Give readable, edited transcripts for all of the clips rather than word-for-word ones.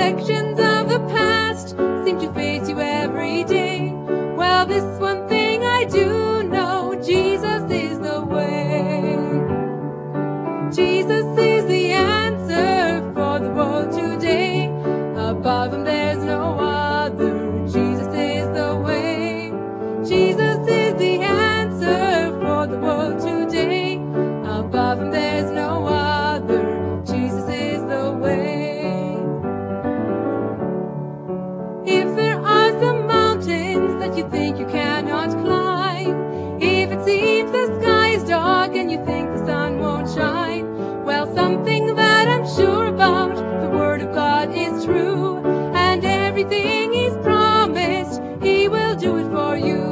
reflections of the past seem to face you every day. Well, this one thing I do know, Jesus is the way. Jesus is the answer for the world today. Above him there's no other. Jesus is the way. Jesus is the answer for the world today. Above him there's no other. Jesus is the way. If there are some mountains that you think you cannot climb, if it seems the sky is dark and you think the sun won't shine, well, something that I'm sure about, the Word of God is true, and everything He's promised, He will do it for you.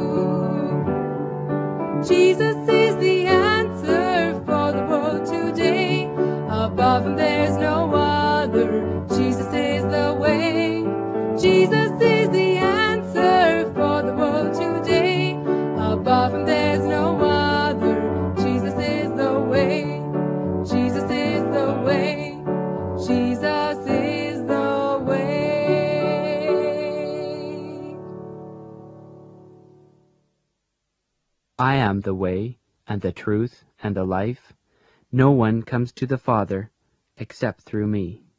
Jesus is the answer for the world today. Above him there's no other. Jesus is the way. Jesus is the answer for the world today. Above him there's no other. Jesus is the way. Jesus is the way. Jesus is the way. I am the way, and the truth, and the life. No one comes to the Father except through me.